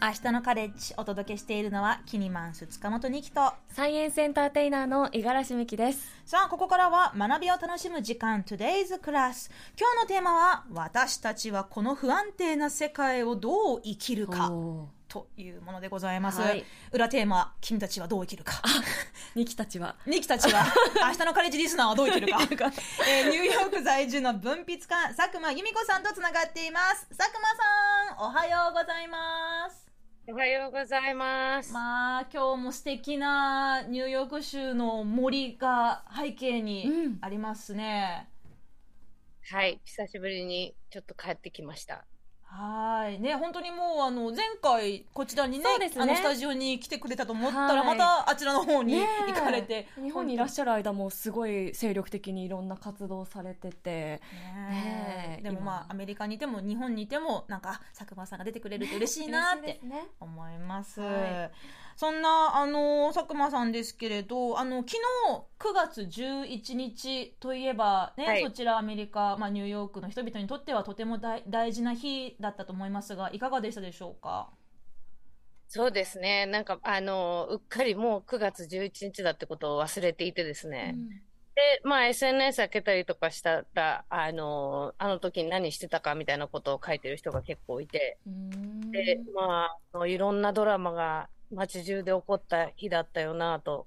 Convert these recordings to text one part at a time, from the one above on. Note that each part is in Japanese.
明日のカレッジお届けしているのはキニマンス塚本二希とサイエンスエンターテイナーの五十嵐美希です。 さあここからは学びを楽しむ時間 Today's Class。 今日のテーマは私たちはこの不安定な世界をどう生きるかというものでございます、はい、裏テーマ、君たちはどう生きるか。 ニキたちは明日のカレッジリスナーはどう生きるか。ニューヨーク在住の文筆家佐久間由美子さんとつながっています。佐久間さん、おはようございます。 おはようございます。 まあ今日も素敵なニューヨーク州の森が背景にありますね、 はい、久しぶりにちょっと帰ってきました。 はいね、本当にもう前回こちらに ねスタジオに来てくれたと思ったら、またあちらの方に行かれて、 日本にいらっしゃる間もすごい精力的にいろんな活動されてて、 でもアメリカにいても日本にいてもなんか佐久間さんが出てくれると嬉しいなって思います、そんな佐久間さんですけれど、昨日9月11日といえばね、そちらアメリカ、ニューヨークの人々にとってはとても大事な日だったと思いますが、いかがでしたでしょうか？ そうですね、なんかうっかりもう9月11日だってことを忘れていてですね、でSNS 開けたりとかしたらあの時に何してたかみたいなことを書いてる人が結構いて、でいろんなドラマが街中で起こった日だったよなと、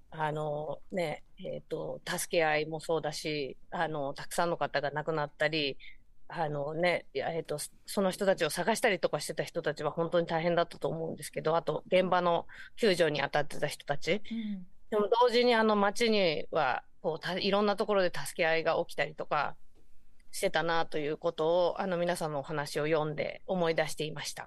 助け合いもそうだし、たくさんの方が亡くなったり、その人たちを探したりとかしてた人たちは本当に大変だったと思うんですけど、あと現場の救助に当たってた人たち、でも同時に街にはいろんなところで助け合いが起きたりとかしてたなということを皆さんのお話を読んで思い出していました。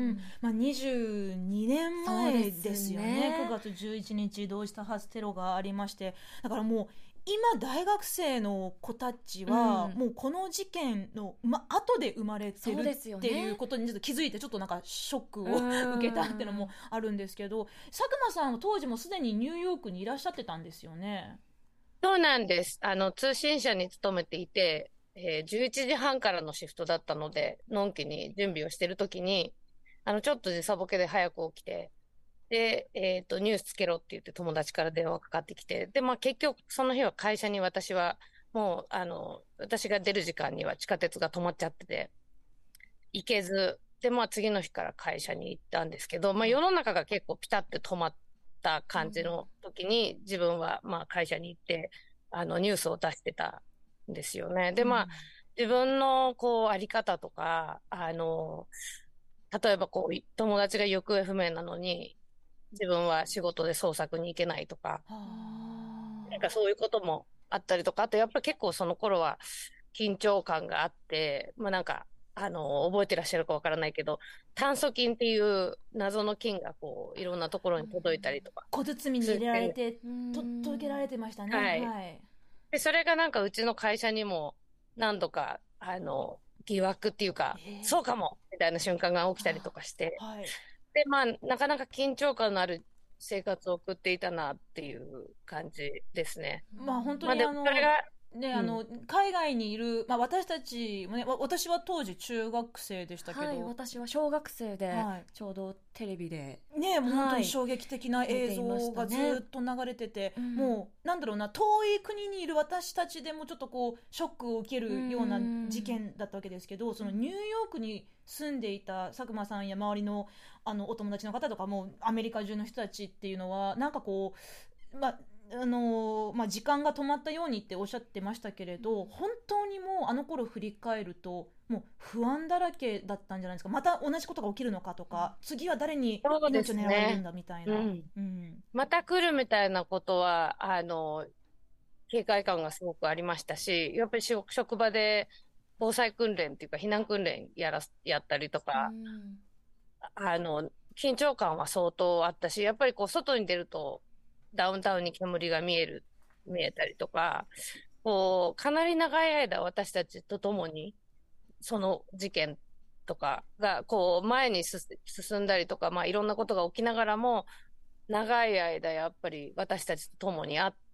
22年前ですよね。9月11日同時多発テロがありまして、だからもう今大学生の子たちはもうこの事件の、後で生まれてるっていうことにちょっと気づいて、ちょっとなんかショックを受けたっていうのもあるんですけど、佐久間さんは当時もすでにニューヨークにいらっしゃってたんですよね。 そうなんです。通信社に勤めていて、11時半からのシフトだったので、のんきに準備をしてるときに、ちょっと時差ボケで早く起きて、で、ニュースつけろって言って友達から電話かかってきて、で、結局その日は会社に私はもう、私が出る時間には地下鉄が止まっちゃってて、行けず、で、次の日から会社に行ったんですけど、世の中が結構ピタって止まった感じの時に、自分は会社に行って、ニュースを出してたんですよね。で、自分のあり方とか、例えば友達が行方不明なのに、自分は仕事で捜索に行けないとか、なんかそういうこともあったりとか、あとやっぱり結構その頃は緊張感があって、なんか、覚えてらっしゃるかわからないけど、炭疽菌っていう謎の菌がいろんなところに届いたりとか。 小包に入れられて、届けられてましたね。 はい。で、それがなんかうちの会社にも何度か、疑惑っていうか、そうかもみたいな瞬間が起きたりとかして、で、なかなか緊張感のある生活を送っていたなっていう感じですね。 本当にそれが海外にいる、私たちもね、私は当時中学生でしたけど、 私は小学生で、ちょうどテレビでね、もう本当に衝撃的な映像がずっと流れてて、もうなんだろうな、遠い国にいる私たちでもちょっとショックを受けるような事件だったわけですけど、そのニューヨークに住んでいた佐久間さんや周りのお友達の方とかもアメリカ中の人たちっていうのはなんか時間が止まったようにっておっしゃってましたけれど、本当にもうあの頃振り返るともう不安だらけだったんじゃないですか。また同じことが起きるのかとか、次は誰に命を狙われるんだみたいな、 また来るみたいなことは警戒感がすごくありましたし、やっぱり職場で防災訓練っていうか避難訓練やったりとか、緊張感は相当あったし、やっぱり外に出るとダウンタウンに煙が見えたりとか、かなり長い間私たちと共にその事件とかが前に進んだりとか、いろんなことが起きながらも長い間やっぱり私たちと共にあっ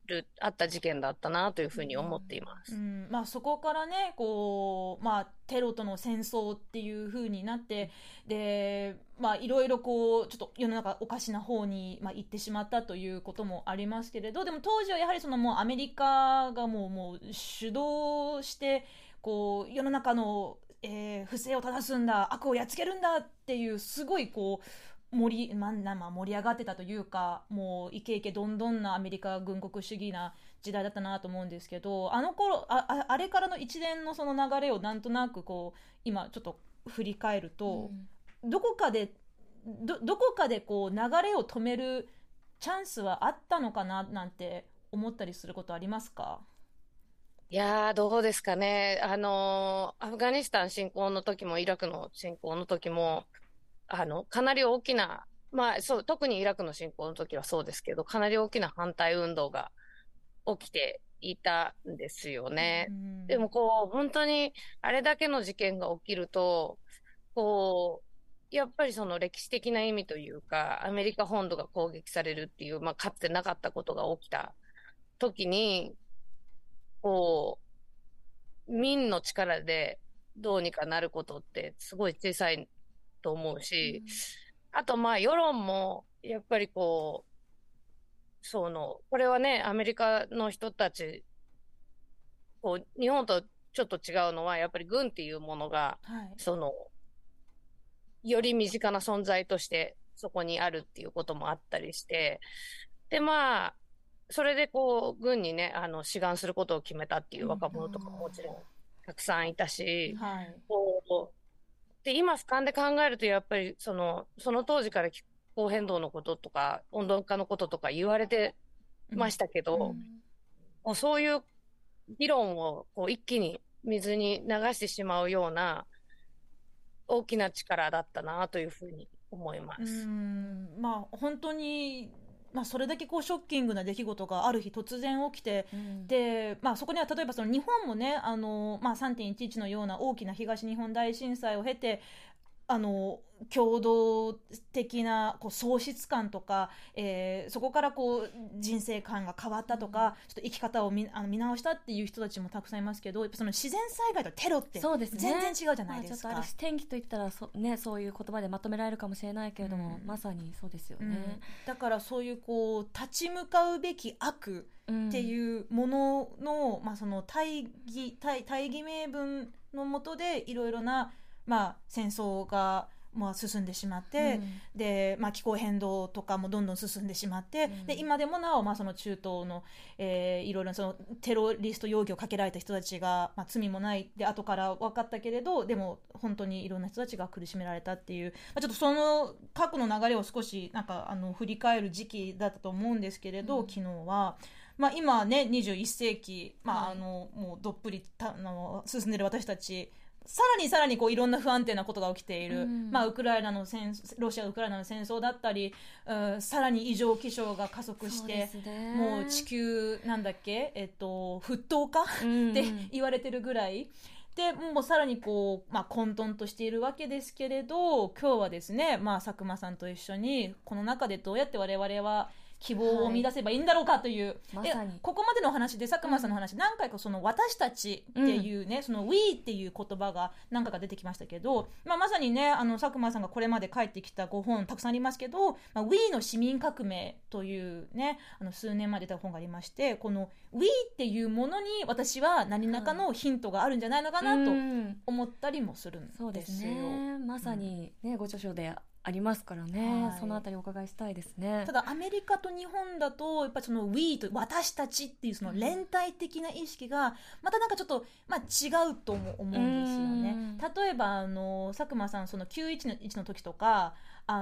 あった事件だったなというふうに思っています。 まあ、そこからねこう、まあ、テロとの戦争っていう風になってで、まあ、いろいろこうちょっと世の中おかしな方に、まあ、行ってしまったということもありますけれど、でも当時はやはりそのもうアメリカがもう主導してこう世の中の、不正を正すんだ、悪をやっつけるんだっていうすごいこう盛り上がってたというか、もうイケイケどんどんなアメリカ軍国主義な時代だったなと思うんですけど、あの頃あれからの一連のその流れをなんとなくこう今ちょっと振り返ると、どこかでこう流れを止めるチャンスはあったのかななんて思ったりすることありますか？ いやー、どうですかね。アフガニスタン侵攻の時も、イラクの侵攻の時も、かなり大きな、まあ、そう、特にイラクの侵攻の時はそうですけど、かなり大きな反対運動が起きていたんですよね。でも、こう、本当に、あれだけの事件が起きると、こう、やっぱりその歴史的な意味というか、アメリカ本土が攻撃されるっていう、まあ、かつてなかったことが起きた時に、こう、民の力でどうにかなることってすごい小さいと思うし、あとまあ世論もやっぱりこう、これはね、アメリカの人たち、こう、日本とちょっと違うのは、やっぱり軍っていうものが、 はい、 より身近な存在としてそこにあるっていうこともあったりして、でまあ、それでこう、軍にね、志願することを決めたっていう若者とかももちろんたくさんいたし、 はい、 こう、で、今俯瞰で考えると、やっぱりその当時から気候変動のこととか、温暖化のこととか言われてましたけど、もうそういう議論をこう一気に水に流してしまうような大きな力だったなというふうに思います。 まあ本当に、まあ、それだけこうショッキングな出来事がある日突然起きて、で、まあ、そこには例えばその日本もねまあ、3.11のような大きな東日本大震災を経て共同的なこう喪失感とか、そこからこう人生観が変わったとか、ちょっと生き方を見直したっていう人たちもたくさんいますけど、やっぱその自然災害とテロって全然違うじゃないですか。 まあ、ちょっとある種天気といったらそういう言葉でまとめられるかもしれないけれども、まさにそうですよね、 だからそういうこう立ち向かうべき悪っていうものの、まあ、その大義名分のもとでいろいろな、まあ、戦争がまあ進んでしまって、で、まあ、気候変動とかもどんどん進んでしまって、で今でもなお、まあ、その中東の、いろいろなそのテロリスト容疑をかけられた人たちが、まあ、罪もないで後から分かったけれど、でも本当にいろんな人たちが苦しめられたっていう、まあ、ちょっとその過去の流れを少しなんか振り返る時期だったと思うんですけれど、昨日は。まあ、今ね21世紀、まあもうどっぷり進んでる私たち、さらにこういろんな不安定なことが起きている、まあ、ロシア・ウクライナの戦争だったり、さらに異常気象が加速して、もう地球なんだっけ、沸騰化って言われてるぐらいで、もうさらにこう、まあ、混沌としているわけですけれど、今日はですね、まあ、佐久間さんと一緒にこの中でどうやって我々は希望を見出せばいいんだろうかという、 まさにここまでのお話で佐久間さんの話、何回かその私たちっていうね、その We っていう言葉が何回か出てきましたけど、まあ、まさにね佐久間さんがこれまで書いてきた5本たくさんありますけど、まあ、We の市民革命というね数年前出た本がありまして、この We っていうものに私は何らかのヒントがあるんじゃないのかなと思ったりもするんですよ。 そうですね、まさにね、ご著書でありますからね、 はい、 そのあたりお伺いしたいですね。 ただアメリカと日本だとやっぱりその We と私たちっていうその連帯的な意識がまたなんかちょっと、まあ、違うとも思うんですよね。例えば佐久間さんその911の時とか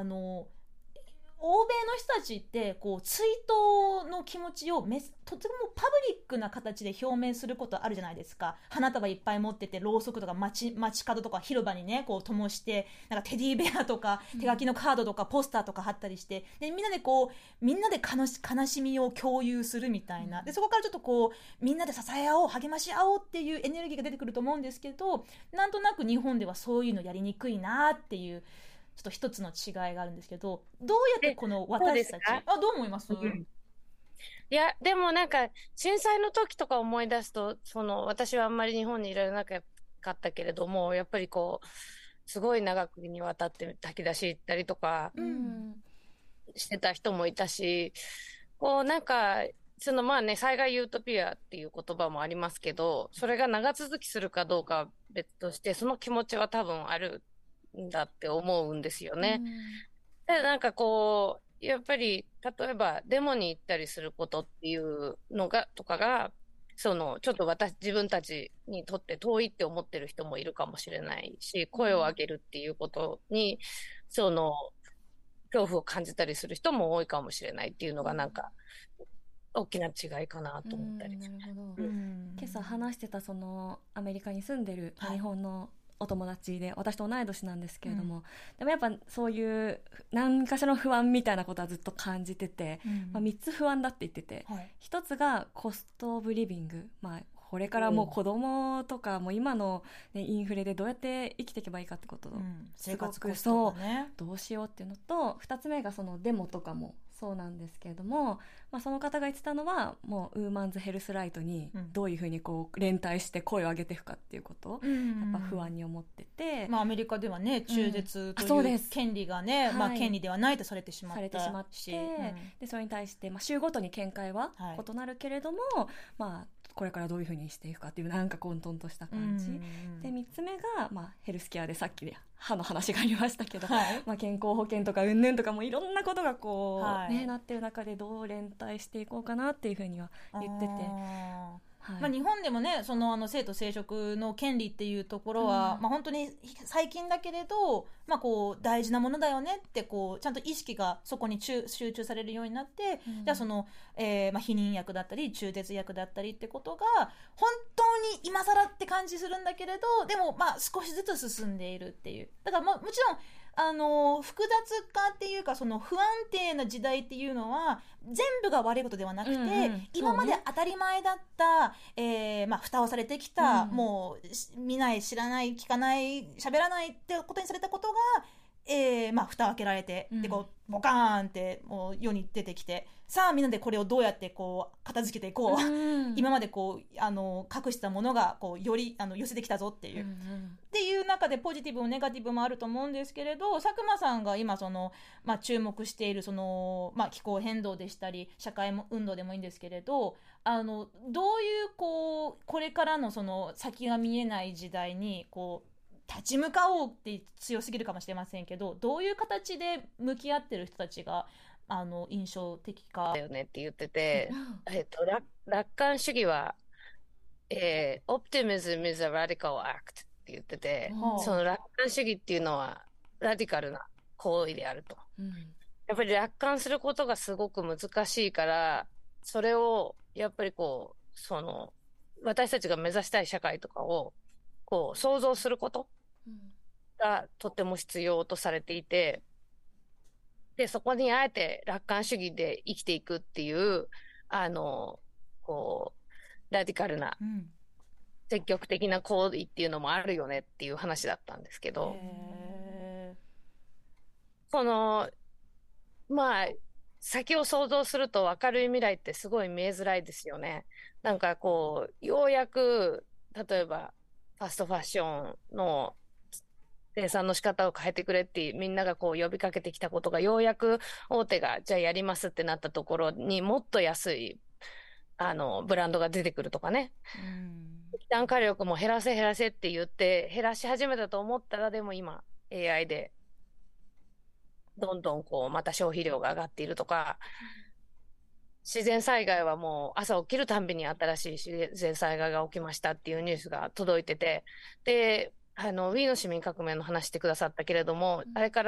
欧米の人たちってこう追悼の気持ちをとてもパブリックな形で表明することあるじゃないですか。花束いっぱい持っててろうそくとか街角とか広場にねこう灯して、なんかテディベアとか手書きのカードとかポスターとか貼ったりして、でみんなで悲しみを共有するみたいな、でそこからちょっとこうみんなで支え合おう励まし合おうっていうエネルギーが出てくると思うんですけど、なんとなく日本ではそういうのやりにくいなっていうちょっと一つの違いがあるんですけど、どうやってこの私たちどう思います？ いや、でもなんか、震災の時とか思い出すと、私はあんまり日本にいられなかったけれども、やっぱりこう、すごい長くにわたって炊き出し行ったりとかしてた人もいたし、こうなんか、まあね、災害ユートピアっていう言葉もありますけど、それが長続きするかどうかは別として、その気持ちは多分あるんだって思うんですよね。で、なんかこう、やっぱり、例えばデモに行ったりすることっていうのが、とかが、ちょっと自分たちにとって遠いって思ってる人もいるかもしれないし、声を上げるっていうことに、恐怖を感じたりする人も多いかもしれないっていうのがなんか、大きな違いかなと思ったりします。 なるほど。今朝話してたアメリカに住んでる日本のお友達で、私と同い年なんですけれども、でもやっぱそういう何かしらの不安みたいなことはずっと感じてて、3つ不安だって言ってて、1つがコストオブリビング、これからもう子供とかもう今の、ね、インフレでどうやって生きていけばいいかってことの、 生活コストがね、 どうしようっていうのと、2つ目がデモとかもそうなんですけれども、その方が言ってたのはもうウーマンズヘルスライトにどういうふうにこう連帯して声を上げていくかっていうことをやっぱ不安に思ってて、 アメリカではね、中絶という権利がね、権利ではないとされてしまったし、 でそれに対して、州ごとに見解は異なるけれども、これからどういうふうにしていくかっていうなんか混沌とした感じ、で3つ目が、ヘルスケアでさっき歯の話がありましたけど、健康保険とかうんぬんとかもいろんなことがこう、なってる中でどう連帯していこうかなっていうふうには言ってて、 日本でもね、性と生殖の権利っていうところは、本当に最近だけれど、こう大事なものだよねってこうちゃんと意識がそこに集中されるようになって、じゃあ避妊薬だったり中絶薬だったりってことが本当に今更って感じするんだけれど、でも少しずつ進んでいるっていう。だからもちろん複雑化っていうか不安定な時代っていうのは全部が悪いことではなくて、今まで当たり前だった、蓋をされてきた、もう見ない知らない聞かない喋らないってことにされたことが、蓋を開けられて、でこうボカーンってもう世に出てきて、さあみんなでこれをどうやってこう片付けていこう、今までこう隠したものがこうより寄せてきたぞっていう、っていう中でポジティブもネガティブもあると思うんですけれど、佐久間さんが今注目している気候変動でしたり社会運動でもいいんですけれど、どういうこれからの先が見えない時代にこう立ち向かおうって強すぎるかもしれませんけど、どういう形で向き合ってる人たちが印象的かだよねって言ってて、楽観主義は、Optimism is a radical act って言ってて、その楽観主義っていうのはラディカルな行為であると。やっぱり楽観することがすごく難しいから、それをやっぱりこう私たちが目指したい社会とかをこう想像することがとても必要とされていて、で、そこにあえて楽観主義で生きていくっていう、こう、ラディカルな、積極的な行為っていうのもあるよねっていう話だったんですけど、先を想像すると明るい未来ってすごい見えづらいですよね。なんかこう、ようやく、例えば、ファストファッションの生産の仕方を変えてくれってみんながこう呼びかけてきたことが、ようやく大手がじゃあやりますってなったところにもっと安いブランドが出てくるとかね、石炭火力も減らせって言って減らし始めたと思ったら、でも今 AI でどんどんこうまた消費量が上がっているとか、自然災害はもう朝起きるたんびに新しい自然災害が起きましたっていうニュースが届いてて、でウィーンの市民革命の話してくださったけれども、あれから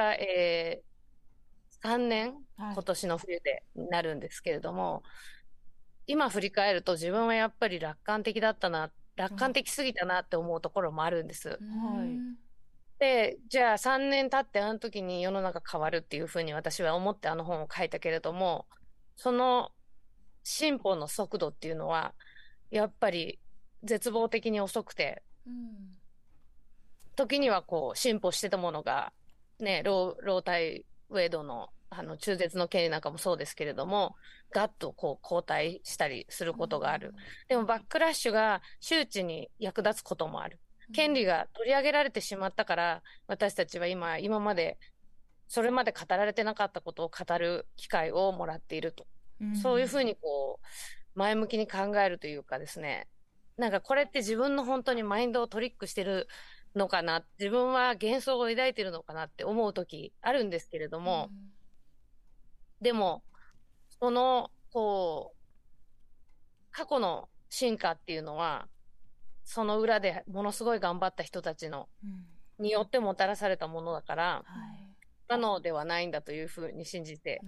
、3年、今年の冬でなるんですけれども、今振り返ると自分はやっぱり楽観的すぎたなって思うところもあるんです。で、じゃあ3年経ってあの時に世の中変わるっていうふうに私は思って本を書いたけれども、その進歩の速度っていうのはやっぱり絶望的に遅くて、時にはこう進歩してたものがね、ロータイウェイドの中絶の権利なんかもそうですけれども、ガッとこう後退したりすることがある。でもバックラッシュが周知に役立つこともある。権利が取り上げられてしまったから、私たちは今まで、それまで語られてなかったことを語る機会をもらっていると。そういうふうにこう、前向きに考えるというかですね、なんかこれって自分の本当にマインドをトリックしてるのかな、自分は幻想を抱いてるのかなって思う時あるんですけれども、でも、こう、過去の進化っていうのは、その裏でものすごい頑張った人たちによってもたらされたものだから、不可能ではないんだというふうに信じて、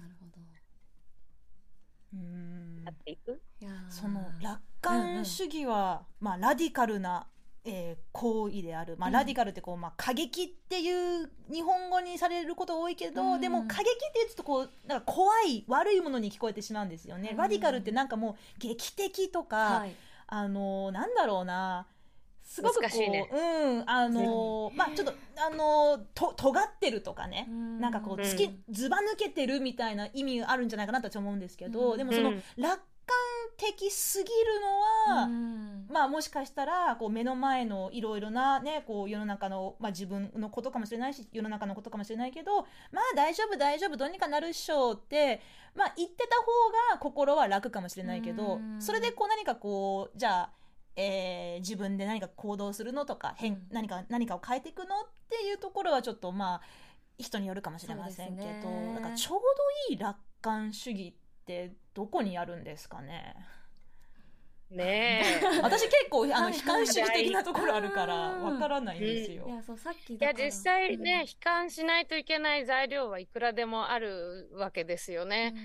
やっていく。 その楽観主義は、ラディカルな、行為である、ラディカルってこう、過激っていう日本語にされることが多いけど、でも過激って言うとこうなんか怖い悪いものに聞こえてしまうんですよね。ラディカルってなんかもう劇的とか、なんだろうな、すごくこう、 難しいね。 ちょっと尖ってるとかね、なんかこうずば抜けてるみたいな意味あるんじゃないかなと思うんですけど、でもその楽観的すぎるのは、もしかしたらこう目の前のいろいろなね、こう世の中の、自分のことかもしれないし、世の中のことかもしれないけど、大丈夫どうにかなるっしょって、言ってた方が心は楽かもしれないけど、それでこう何かこうじゃあ自分で何か行動するのとか何かを変えていくのっていうところはちょっと人によるかもしれませんけど、だからちょうどいい楽観主義ってどこにあるんですかね。 ねえ。 私結構悲観主義的なところあるからわからないんですよ。 いや実際ね、悲観しないといけない材料はいくらでもあるわけですよね。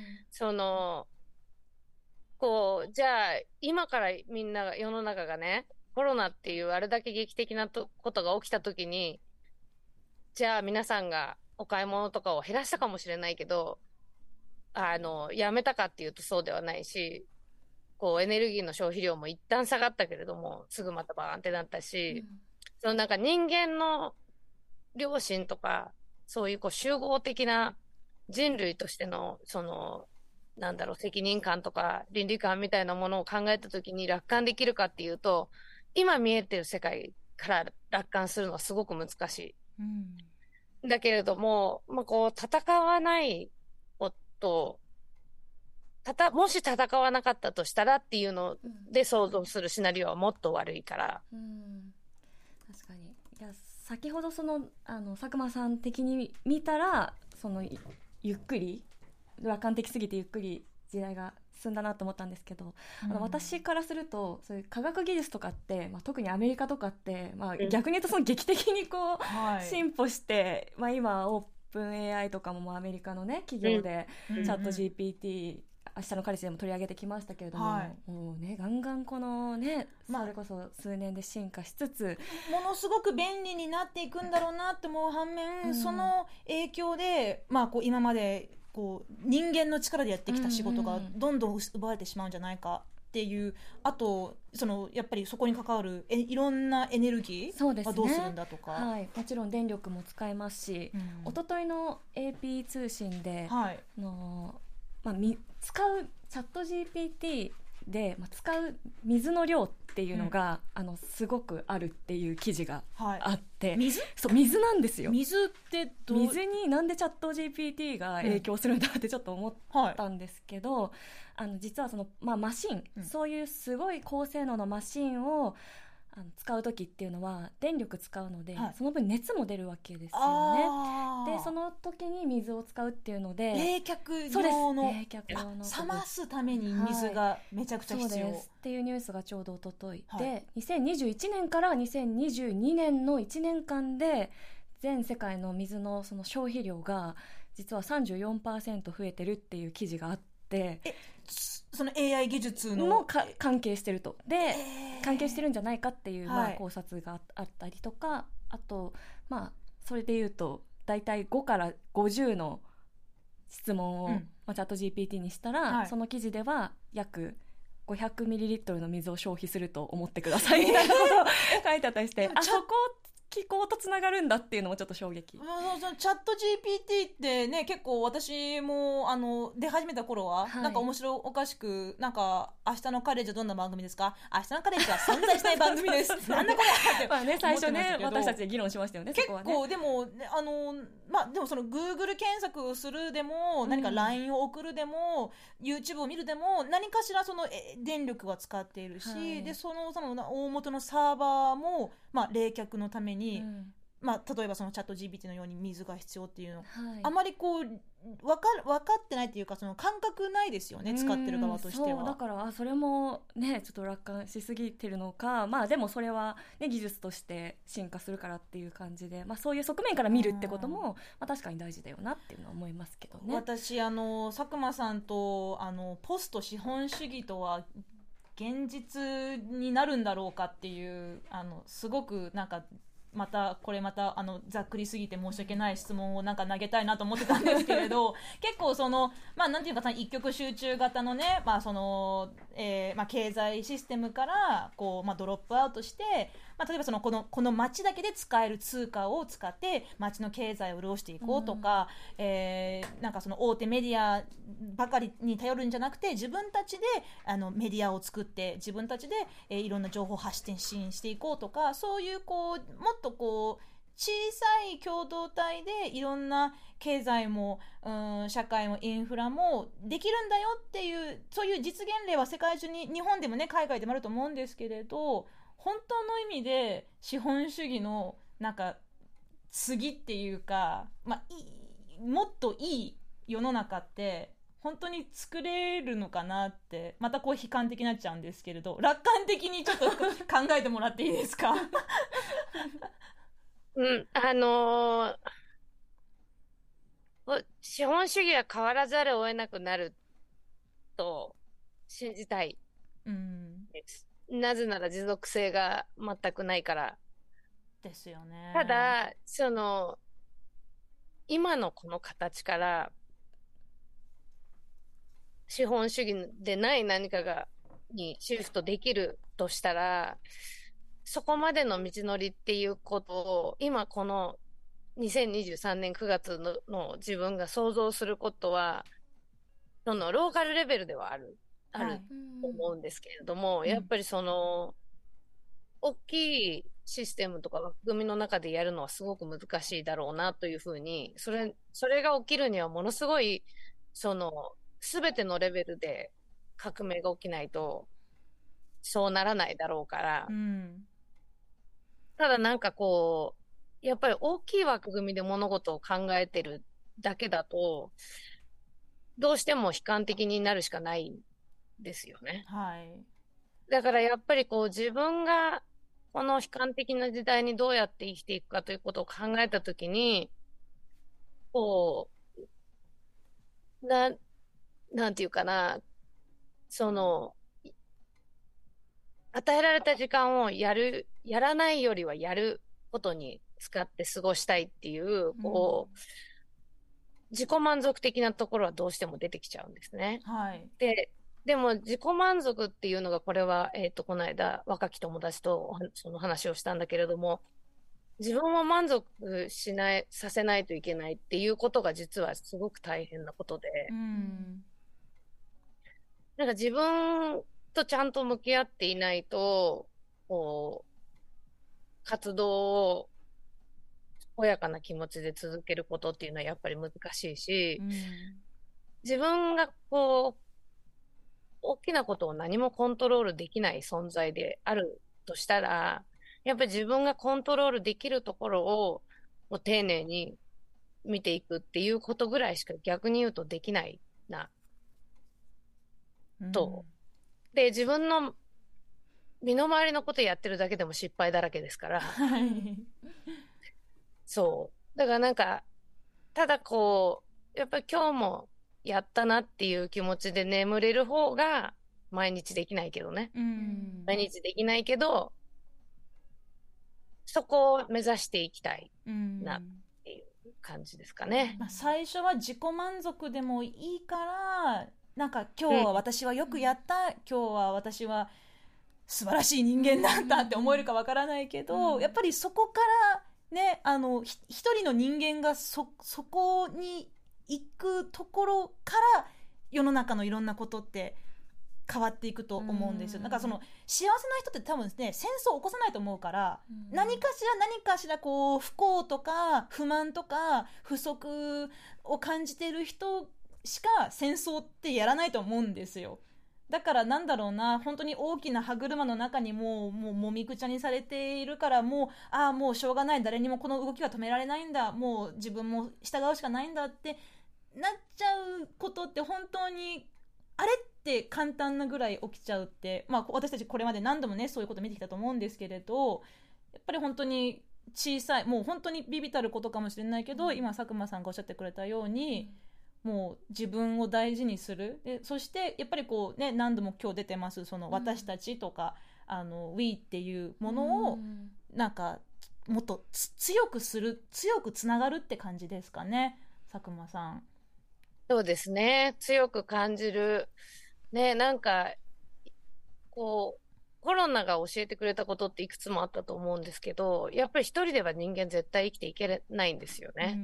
じゃあ、今からみんなが、世の中がね、コロナっていうあれだけ劇的なことが起きたときに、じゃあ皆さんがお買い物とかを減らしたかもしれないけど、やめたかっていうとそうではないし、エネルギーの消費量も一旦下がったけれども、すぐまたバーンってなったし、なんか人間の良心とか、そういう集合的な人類としての、責任感とか倫理観みたいなものを考えたときに楽観できるかっていうと、今見えてる世界から楽観するのはすごく難しい。だけれども、戦わないこともし戦わなかったとしたらっていうので想像するシナリオはもっと悪いから。 確かに。いや、先ほど佐久間さん的に見たら、ゆっくり楽観的すぎてゆっくり時代が進んだなと思ったんですけど、私からするとそういう科学技術とかって、特にアメリカとかって、逆に言うと劇的に進歩して、今オープン AI とかもアメリカのね企業で、チャット GPT、明日の彼氏でも取り上げてきましたけれども、もうねガンガンこのね、それこそ数年で進化しつつものすごく便利になっていくんだろうなって思う反面、その影響で、今まで人間の力でやってきた仕事がどんどん奪われてしまうんじゃないかっていう、あとやっぱりそこに関わるいろんなエネルギーはどうするんだとか、 もちろん電力も使えますし、一昨日の AP 通信で、使うチャット GPT で、使う水の量っていうのが、すごくあるっていう記事があって、そう水なんですよ。 水って水になんでチャット GPT が影響するんだってちょっと思ったんですけど、実はマシン、そういうすごい高性能のマシンを使う時っていうのは電力使うので、その分熱も出るわけですよね。でその時に水を使うっていうので、 冷却用の冷ますために水がめちゃくちゃ必要、 そうですっていうニュースがちょうど一昨日で、2021年から2022年の1年間で全世界の水のその消費量が実は 34% 増えてるっていう記事があって、 その AI 技術のも関係してると。で、関係してるんじゃないかっていう考察があったりとか、あとそれでいうとだいたい5から50の質問を、チャット GPT にしたら、その記事では約500ml の水を消費すると思ってくださいみたいなことを書いてあったりして、そこ気候とつながるんだっていうのもちょっと衝撃。 そのチャット GPT ってね、結構私も出始めた頃は、 はい、 なんか面白おかしく、なんか明日のカレッジはどんな番組ですか、明日のカレッジは存在しない番組ですなんだこれってまあね、最初ね私たちで議論しましたよね。 結構そこはね、 でも、まあでもその Google 検索をするでも、何か LINE を送るでも、YouTube を見るでも、何かしらその電力は使っているし、はい、でその大元のサーバーも、まあ、冷却のために、まあ、例えばそのチャット GPT のように水が必要っていうの、はい、あまりこう分かってないっていうか、その感覚ないですよね、使ってる側としては。 そうだからそれもねちょっと楽観しすぎてるのか、まあでもそれは、ね、技術として進化するからっていう感じで、まあ、そういう側面から見るってことも、まあ、確かに大事だよなっていうのは思いますけどね。 私佐久間さんとポスト資本主義とは現実になるんだろうかっていうすごくなんかまたざっくりすぎて申し訳ない質問をなんか投げたいなと思ってたんですけれど結構まあなんていうか一極集中型のね、まあまあ、経済システムからこう、まあ、ドロップアウトして、まあ、例えばこの町だけで使える通貨を使って町の経済を潤していこうとか、なんか大手メディアばかりに頼るんじゃなくて、自分たちでメディアを作って自分たちで、いろんな情報発信していこうとか、そういうもっと小さい共同体でいろんな経済も、社会もインフラもできるんだよっていう、そういう実現例は世界中に、日本でもね海外でもあると思うんですけれど、本当の意味で資本主義のなんか次っていうか、まあ、もっといい世の中って本当に作れるのかなって、また悲観的になっちゃうんですけれど、楽観的にちょっと考えてもらっていいですか資本主義は変わらざるを得なくなると信じたいです。なぜなら持続性が全くないからですよね。 ただ今のこの形から資本主義でない何かにシフトできるとしたら、そこまでの道のりっていうことを今この2023年9月の自分が想像することはローカルレベルではあると思うんですけれども、やっぱり大きいシステムとか枠組みの中でやるのはすごく難しいだろうなというふうに、それが起きるにはものすごい全てのレベルで革命が起きないとそうならないだろうから、ただなんかやっぱり大きい枠組みで物事を考えてるだけだとどうしても悲観的になるしかないんですよね。 はい。 だからやっぱり自分がこの悲観的な時代にどうやって生きていくかということを考えたときに、なんていうかな、与えられた時間をやらないよりはやることに使って過ごしたいっていう、自己満足的なところはどうしても出てきちゃうんですね。 はい。 でも自己満足っていうのが、これは、この間若き友達とその話をしたんだけれども、自分を満足させないといけないっていうことが実はすごく大変なことで、なんか自分とちゃんと向き合っていないと、活動を健やかな気持ちで続けることっていうのはやっぱり難しいし、自分が大きなことを何もコントロールできない存在であるとしたら、やっぱり自分がコントロールできるところを丁寧に見ていくっていうことぐらいしか逆に言うとできないな、と。で、自分の身の回りのことやってるだけでも失敗だらけですから。そう。だからなんか、ただやっぱり今日もやったなっていう気持ちで眠れる方が毎日できないけどね。毎日できないけど、そこを目指していきたいなっていう感じですかね。 最初は自己満足でもいいから、なんか今日は私はよくやった、今日は私は素晴らしい人間だったって思えるかわからないけど、やっぱりそこからね、一人の人間がそこに行くところから世の中のいろんなことって変わっていくと思うんですよ。だからその幸せな人って多分ね、戦争を起こさないと思うから、何かしらこう不幸とか不満とか不足を感じてる人しか戦争ってやらないと思うんですよ。だからなんだろうな、本当に大きな歯車の中にもうもみくちゃにされているから、もうしょうがない、誰にもこの動きは止められないんだ、もう自分も従うしかないんだってなっちゃうことって本当にあれって簡単なぐらい起きちゃうって、私たちこれまで何度もねそういうこと見てきたと思うんですけれど、やっぱり本当に小さい、もう本当に微々たることかもしれないけど、今佐久間さんがおっしゃってくれたように、もう自分を大事にする。でそしてやっぱりこうね、何度も今日出てますその私たちとか、We っていうものをなんかもっと強くする、強くつながるって感じですかね、佐久間さん。 そうですね、強く感じるね。なんかこうコロナが教えてくれたことっていくつもあったと思うんですけど、やっぱり一人では人間絶対生きていけないんですよね。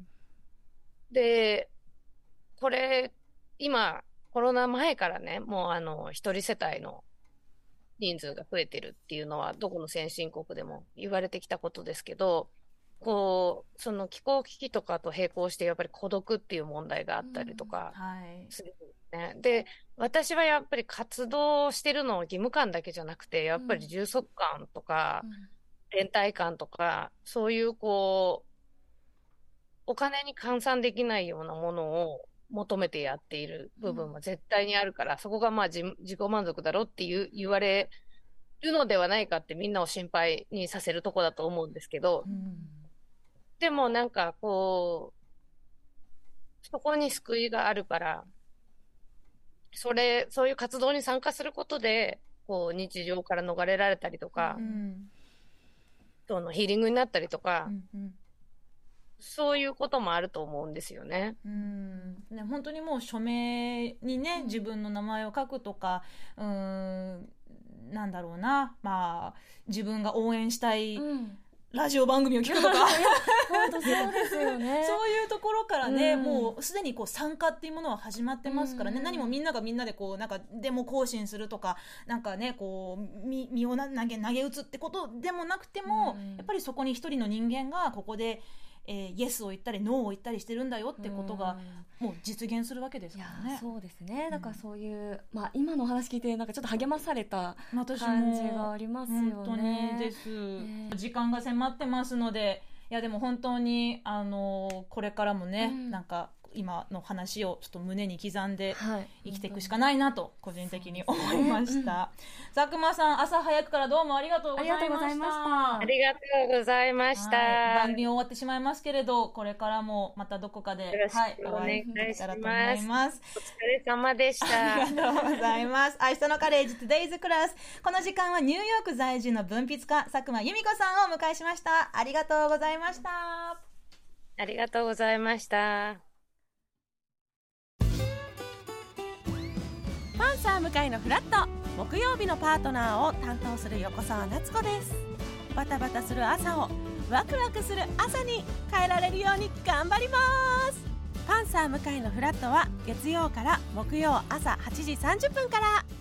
でこれ今コロナ前からね、もう一人世帯の人数が増えてるっていうのはどこの先進国でも言われてきたことですけど、その気候危機とかと並行してやっぱり孤独っていう問題があったりとかするんですね。で、私はやっぱり活動してるのは義務感だけじゃなくて、やっぱり充足感とか、連帯感とか、そういうお金に換算できないようなものを求めてやっている部分は絶対にあるから、そこが自己満足だろって言われるのではないかってみんなを心配にさせるとこだと思うんですけど、でもなんかそこに救いがあるから、そういう活動に参加することで日常から逃れられたりとか、そのヒーリングになったりとか、そういうこともあると思うんですよね。 ね、本当にもう署名にね、自分の名前を書くとか、なんだろうな、自分が応援したいラジオ番組を聞くとか本当そうですよね。 そういうところからね、もうすでに参加っていうものは始まってますからね、何もみんながみんなでなんかデモ行進するとか、なんかね身を投げ打つってことでもなくても、やっぱりそこに一人の人間がここでイエスを言ったりノーを言ったりしてるんだよってことがもう実現するわけですからね。 そうですね。だからそういう、今のお話聞いてなんかちょっと励まされた感じがありますよね。 本当にです、時間が迫ってますので、いやでも本当にこれからもね、なんか今の話をちょっと胸に刻んで生きていくしかないなと個人的に思いました。佐久間さん、朝早くからどうもありがとうございました。 ありがとうございました。 番組終わってしまいますけれど、これからもまたどこかでお会いできたらと思います。 お疲れ様でした。 ありがとうございます。明日のカレッジ Today's Class、 この時間はニューヨーク在住の文筆家佐久間由美子さんをお迎えしました。ありがとうございました。 ありがとうございました。 パンサー向井のフラット、木曜日のパートナーを担当する横澤夏子です。バタバタする朝をワクワクする朝に変えられるように頑張ります。パンサー向井のフラットは月曜から木曜朝8時30分から。